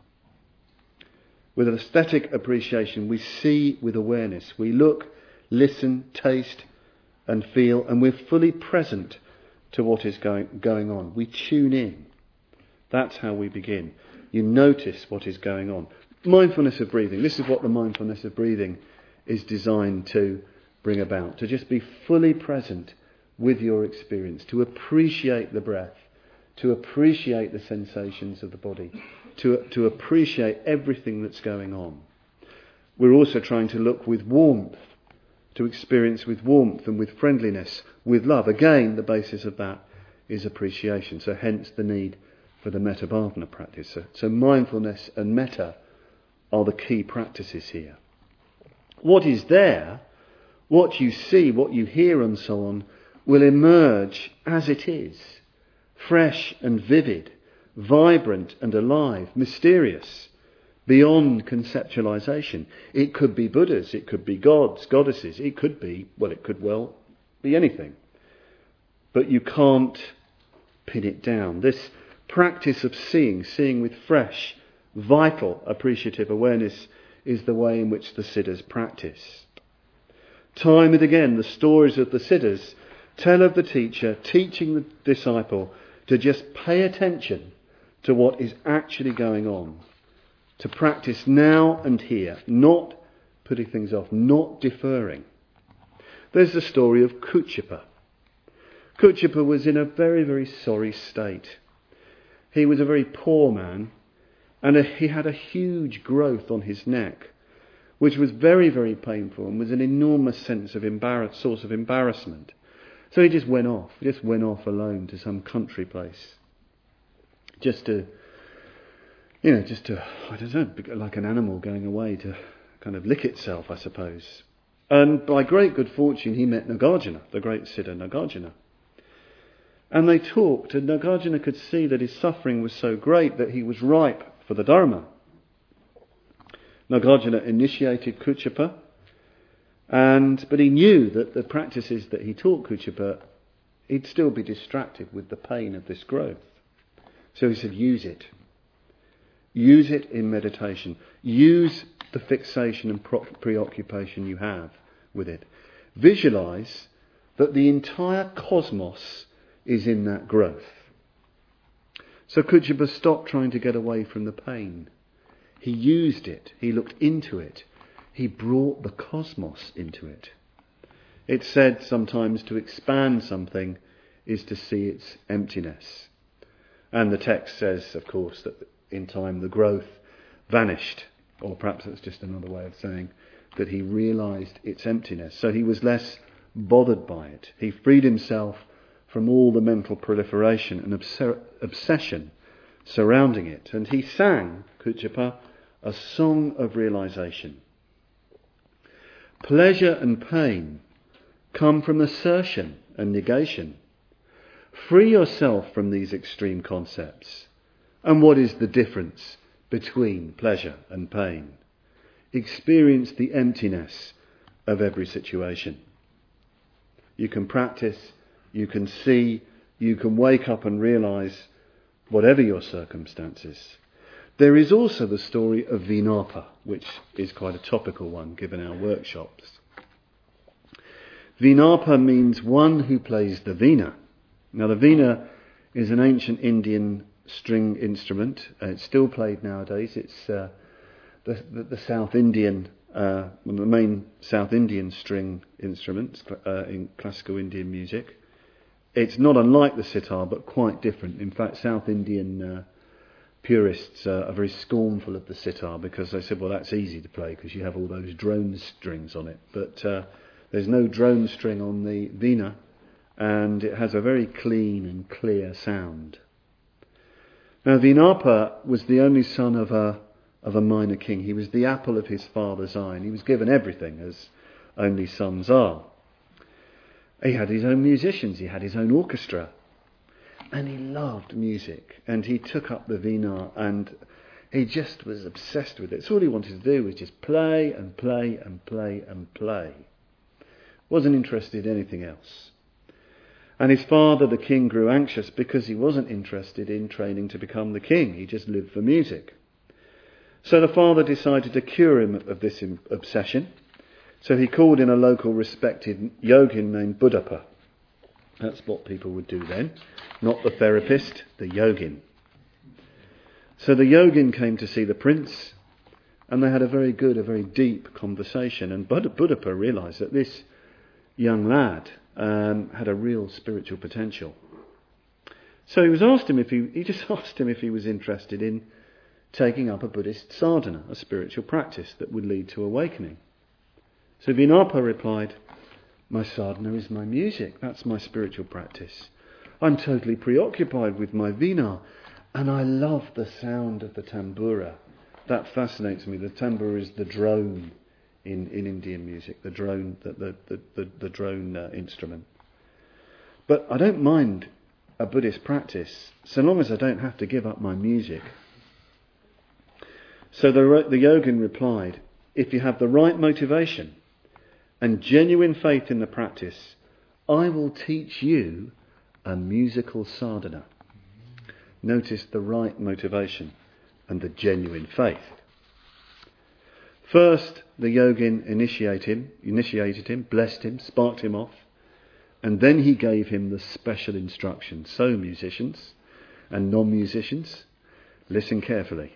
With aesthetic appreciation, we see with awareness. We look, listen, taste and feel, and we're fully present to what is going on. We tune in. That's how we begin. You notice what is going on. Mindfulness of breathing. This is what the mindfulness of breathing is designed to bring about. To just be fully present with your experience. To appreciate the breath. To appreciate the sensations of the body. To appreciate everything that's going on. We're also trying to look with warmth. To experience with warmth and with friendliness, with love. Again, the basis of that is appreciation. So hence the need for the metta bhavana practice. So mindfulness and metta are the key practices here. What is there, what you see, what you hear and so on, will emerge as it is. Fresh and vivid, vibrant and alive, mysterious, beyond conceptualization. It could be Buddhas, it could be gods, goddesses, it could be anything. But you can't pin it down. This practice of seeing with fresh, vital, appreciative awareness is the way in which the Siddhas practice. Time and again, the stories of the Siddhas tell of the teacher teaching the disciple to just pay attention to what is actually going on. To practice now and here, not putting things off, not deferring. There's the story of Kuchipa. Kuchipa was in a very, very sorry state. He was a very poor man, and he had a huge growth on his neck, which was very, very painful and was an enormous source of embarrassment. So he just went off alone to some country place. Just to, I don't know, like an animal going away to kind of lick itself, I suppose. And by great good fortune, he met Nagarjuna, the great Siddha Nagarjuna. And they talked, and Nagarjuna could see that his suffering was so great that he was ripe for the Dharma. Nagarjuna initiated Kucchapa, but he knew that the practices that he taught Kucchapa, he'd still be distracted with the pain of this growth. So he said, use it. Use it in meditation. Use the fixation and preoccupation you have with it. Visualize that the entire cosmos is in that growth. So Kucchapa stopped trying to get away from the pain. He used it. He looked into it. He brought the cosmos into it. It's said sometimes to expand something is to see its emptiness. And the text says, of course, that in time the growth vanished. Or perhaps it's just another way of saying that he realised its emptiness. So he was less bothered by it. He freed himself from all the mental proliferation and obsession surrounding it. And he sang, Kucchapa, a song of realisation. Pleasure and pain come from assertion and negation. Free yourself from these extreme concepts. And what is the difference between pleasure and pain? Experience the emptiness of every situation. You can practice, you can see, you can wake up and realise whatever your circumstances. There is also the story of Vinapa, which is quite a topical one given our workshops. Vinapa means one who plays the veena. Now the veena is an ancient Indian string instrument. It's still played nowadays. It's the South Indian, one of the main South Indian string instruments in classical Indian music. It's not unlike the sitar, but quite different. In fact, South Indian purists are very scornful of the sitar because they said, well, that's easy to play because you have all those drone strings on it. But there's no drone string on the veena, and it has a very clean and clear sound. Now, Vinapa was the only son of a minor king. He was the apple of his father's eye, and he was given everything, as only sons are. He had his own musicians, he had his own orchestra, and he loved music, and he took up the veena, and he just was obsessed with it. So all he wanted to do was just play and play and play and play. Wasn't interested in anything else. And his father, the king, grew anxious because he wasn't interested in training to become the king. He just lived for music. So the father decided to cure him of this obsession. So he called in a local respected yogin named Buddhappa. That's what people would do then. Not the therapist, the yogin. So the yogin came to see the prince, and they had a very deep conversation. And Buddhappa realised that this young lad had a real spiritual potential. So he just asked him if he was interested in taking up a Buddhist sadhana, a spiritual practice that would lead to awakening. So Vinapa replied, my sadhana is my music, that's my spiritual practice. I'm totally preoccupied with my veena, and I love the sound of the tambura. That fascinates me. The tambura is the drone in Indian music, the drone, the drone instrument. But I don't mind a Buddhist practice so long as I don't have to give up my music. So the yogin replied, if you have the right motivation and genuine faith in the practice, I will teach you a musical sadhana. Notice the right motivation and the genuine faith. First, the yogin initiated him, blessed him, sparked him off, and then he gave him the special instructions. So, musicians and non-musicians, listen carefully.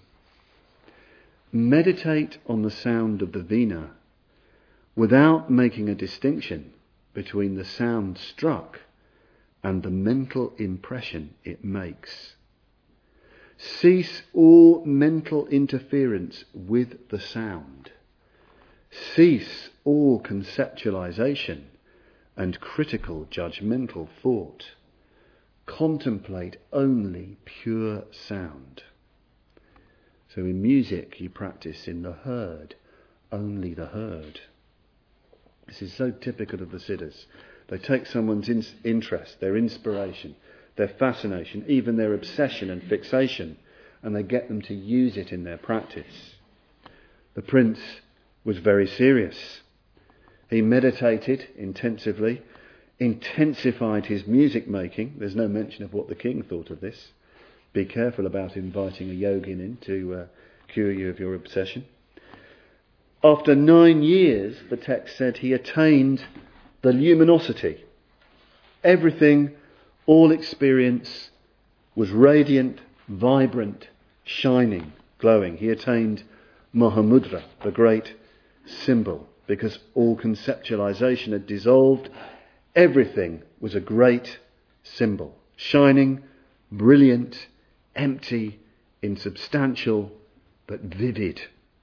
Meditate on the sound of the veena without making a distinction between the sound struck and the mental impression it makes. Cease all mental interference with the sound. Cease all conceptualization and critical, judgmental thought. Contemplate only pure sound. So in music you practice in the herd, only the herd. This is so typical of the siddhas. They take someone's interest, their inspiration, their fascination, even their obsession and fixation, and they get them to use it in their practice. The prince was very serious. He meditated intensively, intensified his music making. There's no mention of what the king thought of this. Be careful about inviting a yogin in to cure you of your obsession. After 9 years, the text said, he attained the luminosity. Everything, all experience was radiant, vibrant, shining, glowing. He attained Mahamudra, the great symbol, because all conceptualization had dissolved. Everything was a great symbol, shining, brilliant, empty, insubstantial, but vivid.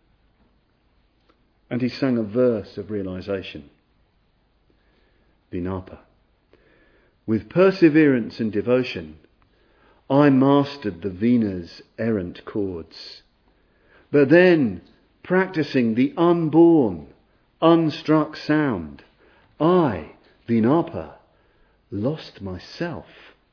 And he sang a verse of realization. Vinapa. With perseverance and devotion, I mastered the Vina's errant chords. But then, practicing the unborn, unstruck sound, I, Vinapa, lost myself.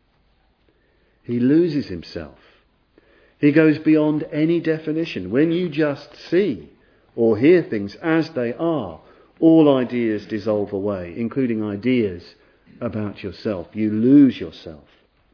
He loses himself. He goes beyond any definition. When you just see or hear things as they are, all ideas dissolve away, including ideas about yourself. You lose yourself.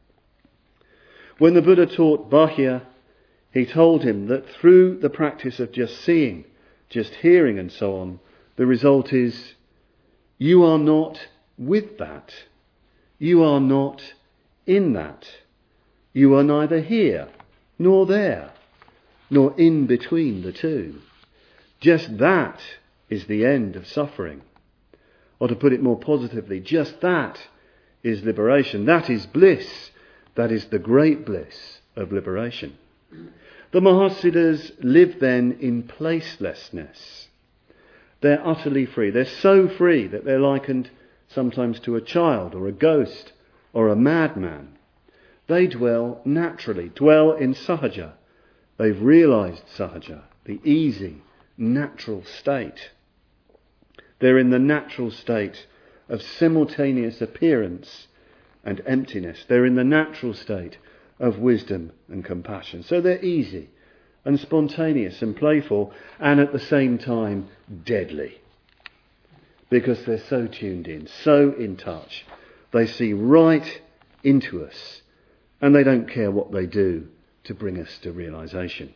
When the Buddha taught Bahya, he told him that through the practice of just seeing, just hearing and so on, the result is you are not with that. You are not in that. You are neither here nor there, nor in between the two. Just that is the end of suffering. Or to put it more positively, just that is liberation. That is bliss. That is the great bliss of liberation. The Mahasiddhas live then in placelessness. They're utterly free. They're so free that they're likened sometimes to a child or a ghost or a madman. They dwell naturally, dwell in sahaja. They've realised sahaja, the easy, natural state. They're in the natural state of simultaneous appearance and emptiness. They're in the natural state of wisdom and compassion. So they're easy and spontaneous and playful, and at the same time deadly. Because they're so tuned in, so in touch. They see right into us, and they don't care what they do to bring us to realisation.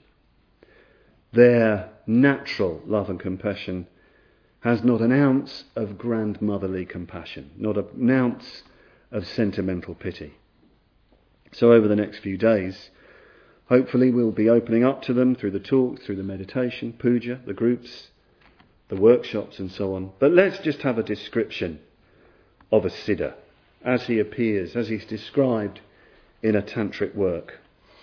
Their natural love and compassion has not an ounce of grandmotherly compassion, not an ounce of sentimental pity. So over the next few days, hopefully we'll be opening up to them through the talk, through the meditation, puja, the groups, the workshops and so on. But let's just have a description of a siddha as he appears, as he's described in a tantric work.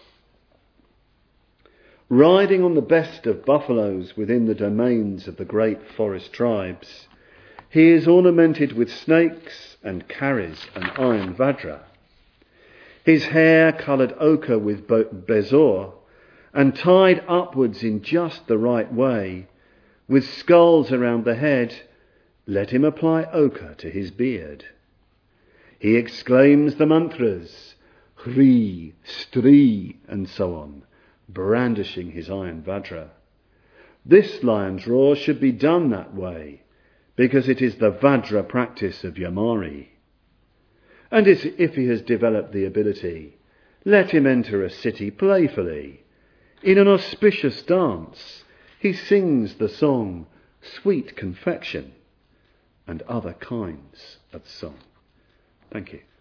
Riding on the best of buffaloes within the domains of the great forest tribes, he is ornamented with snakes and karis and iron vajra. His hair coloured ochre with bezoar and tied upwards in just the right way, with skulls around the head, let him apply ochre to his beard. He exclaims the mantras, Hri, Stri, and so on, brandishing his iron vajra. This lion's roar should be done that way, because it is the vajra practice of Yamari. And if he has developed the ability, let him enter a city playfully. In an auspicious dance, he sings the song, Sweet Confection, and other kinds of song. Thank you.